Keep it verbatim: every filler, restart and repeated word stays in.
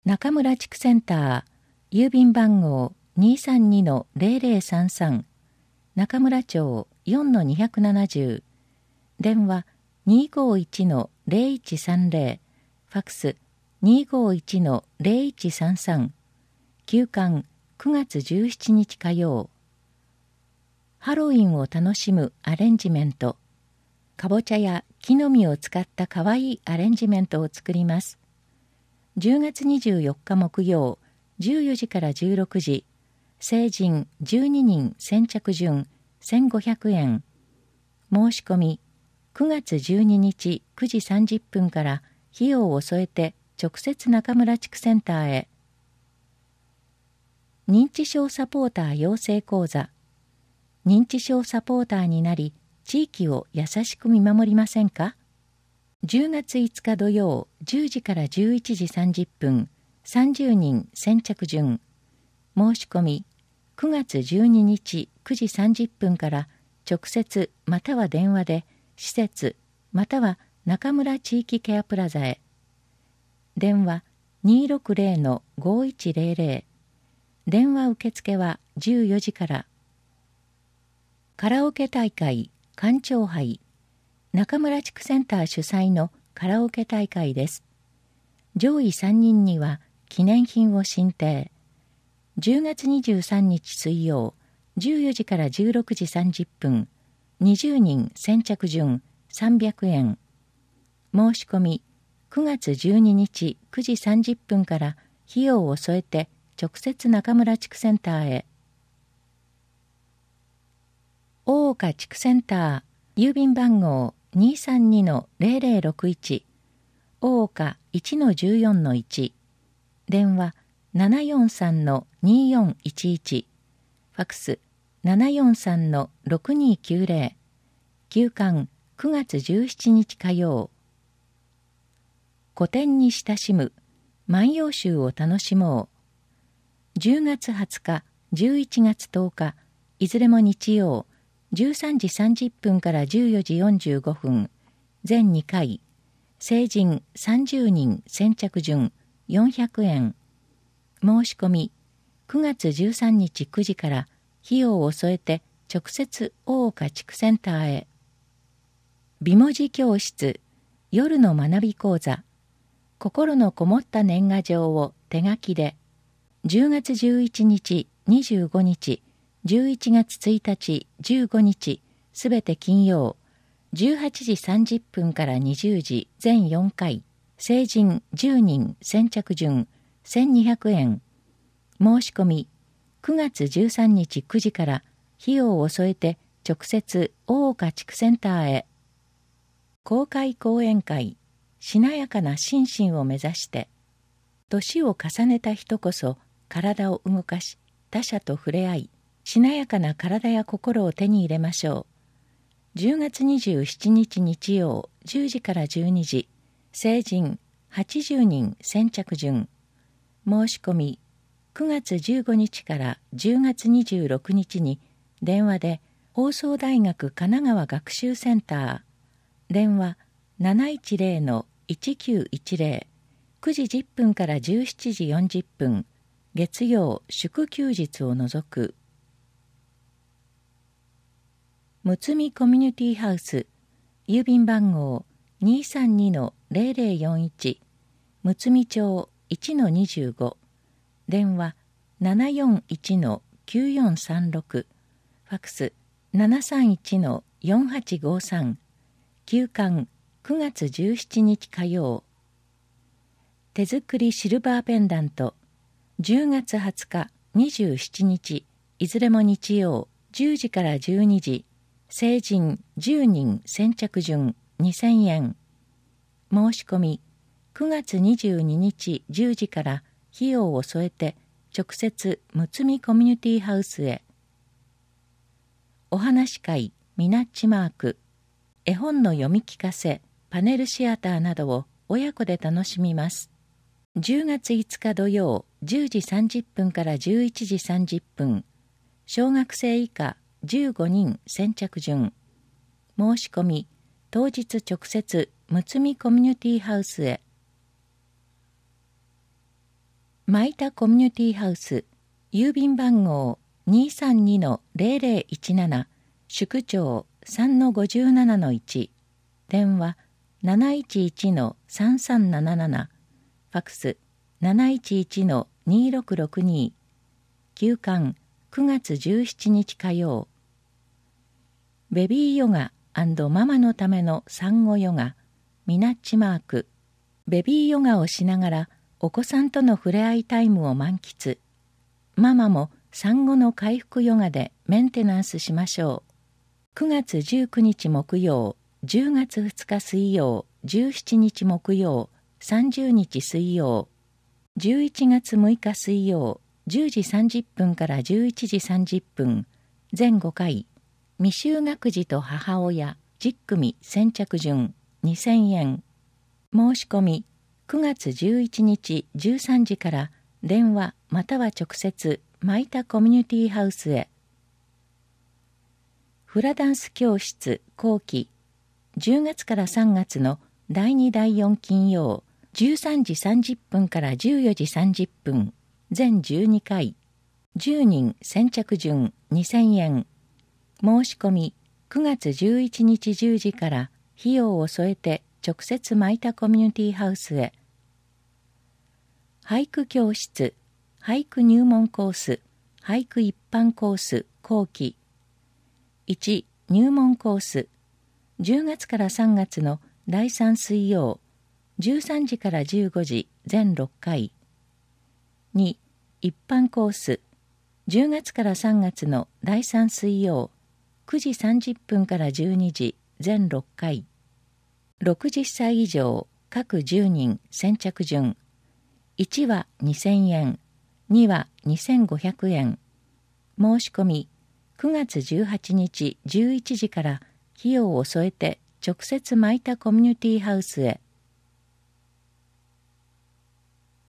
中村地区センター、郵便番号 にーさんにのゼロゼロさんさん、中村町 よんのにひゃくななじゅう、電話 にーごーいちのゼロいちさんゼロ、ファックス にーごーいちのゼロいちさんさん、休館くがつじゅうしちにち火曜。ハロウィンを楽しむアレンジメント。かぼちゃや木の実を使ったかわいいアレンジメントを作ります。じゅうがつにじゅうよっか木曜、じゅうよじからじゅうろくじ、成人じゅうににん先着順せんごひゃくえん。申し込みくがつじゅうににちくじさんじゅっぷんから費用を添えて直接中村地区センターへ。認知症サポーター養成講座。認知症サポーターになり、地域を優しく見守りませんか？じゅうがついつか土曜じゅうじからじゅういちじさんじゅっぷん、さんじゅうにん先着順。申し込みくがつじゅうににちくじさんじゅっぷんから直接または電話で施設または中村地域ケアプラザへ。電話 にーろくゼロのごいちゼロゼロ。電話受付はじゅうよじから。カラオケ大会館長杯。中村地区センター主催のカラオケ大会です。上位さんにんには記念品を進呈。じゅうがつにじゅうさんにち水曜、じゅうよじからじゅうろくじさんじゅっぷん、にじゅうにん先着順さんびゃくえん。申し込みくがつじゅうににちくじさんじゅっぷんから費用を添えて直接中村地区センターへ。大岡地区センター、郵便番号 にーさんにのゼロゼロろくいち、大岡 いちのじゅうよんのいち、電話 ななよんさんのにーよんいちいち、ファックス ななよんさんのろくにきゅうゼロ、休館くがつじゅうしちにち火曜。古典に親しむ万葉集を楽しもう。じゅうがつはつか、じゅういちがつとおか、いずれも日曜、じゅうさんじさんじゅっぷんからじゅうよじよんじゅうごふん、全にかい、成人さんじゅうにん先着順よんひゃくえん。申し込みくがつじゅうさんにちくじから費用を添えて直接大岡地区センターへ。美文字教室、夜の学び講座、心のこもった年賀状を手書きで、じゅうがつじゅういちにち、にじゅうごにち、じゅういちがつついたち、じゅうごにち、すべて金曜、じゅうはちじさんじゅっぷんからにじゅうじ、全よんかい、成人じゅうにん先着順せんにひゃくえん。申し込みくがつじゅうさんにちくじから費用を添えて直接大岡地区センターへ。公開講演会、しなやかな心身を目指して。年を重ねた人こそ体を動かし、他者と触れ合い、しなやかな体や心を手に入れましょう。じゅうがつにじゅうしちにち日曜じゅうじからじゅうにじ、成人はちじゅうにん先着順。申し込みくがつじゅうごにちからじゅうがつにじゅうろくにちに電話で放送大学神奈川学習センター、電話 なないちゼロのいちきゅういちゼロ、くじじゅっぷんからじゅうしちじよんじゅっぷん、月曜祝休日を除く。むつみコミュニティハウス、郵便番号 にーさんにのゼロゼロよんいち、むつみ町 いちのにじゅうご、電話 ななよんいちのきゅうよんさんろく、ファックス ななさんいちのよんはちごさん、休館くがつじゅうしちにち火曜。手作りシルバーペンダント、じゅうがつはつか、にじゅうしちにち、いずれも日曜、じゅうじからじゅうにじ、成人じゅうにん先着順にせんえん。申し込みくがつにじゅうににちじゅうじから費用を添えて直接むつみコミュニティハウスへ。お話し会、ミナッチマーク、絵本の読み聞かせ、パネルシアターなどを親子で楽しみます。じゅうがついつか土曜じゅうじさんじゅっぷんからじゅういちじさんじゅっぷん、小学生以下じゅうごにん先着順。申し込み当日直接むつみコミュニティハウスへ。 マイタコミュニティハウス、郵便番号 にーさんにのゼロゼロいちなな、宿長 さんのごじゅうななのいち、電話 なないちいちのさんさんなななな、ファクス なないちいちのにろくろくに、休館くがつじゅうしちにち火曜。ベビーヨガ&ママのための産後ヨガ、ミナッチマーク。ベビーヨガをしながらお子さんとの触れ合いタイムを満喫。ママも産後の回復ヨガでメンテナンスしましょう。くがつじゅうくにち木曜、じゅうがつふつか水曜、じゅうしちにち木曜、さんじゅうにち水曜、じゅういちがつむいか水曜、じゅうじさんじゅっぷんからじゅういちじさんじゅっぷん、全ごかい、未就学児と母親じゅっくみ先着順にせんえん。申し込みくがつじゅういちにちじゅうさんじから電話または直接マイタコミュニティハウスへ。フラダンス教室後期じゅうがつからさんがつのだいにだいよん金曜じゅうさんじさんじゅっぷんからじゅうよじさんじゅっぷん、全じゅうにかい、じゅうにん先着順にせんえん。申し込みくがつじゅういちにちじゅうじから費用を添えて直接マイタコミュニティハウスへ。俳句教室、俳句入門コース、俳句一般コース後期。いち、入門コース。じゅうがつからさんがつのだいさん水曜、じゅうさんじからじゅうごじ全ろっかい。に、一般コース。じゅうがつからさんがつのだいさん水曜、くじさんじゅっぷんからじゅうにじ全ろっかい。ろくじゅっさい以上各じゅうにん先着順。いちはにせんえん、にはにせんごひゃくえん。申し込みくがつじゅうはちにちじゅういちじから費用を添えて直接マイタコミュニティハウスへ。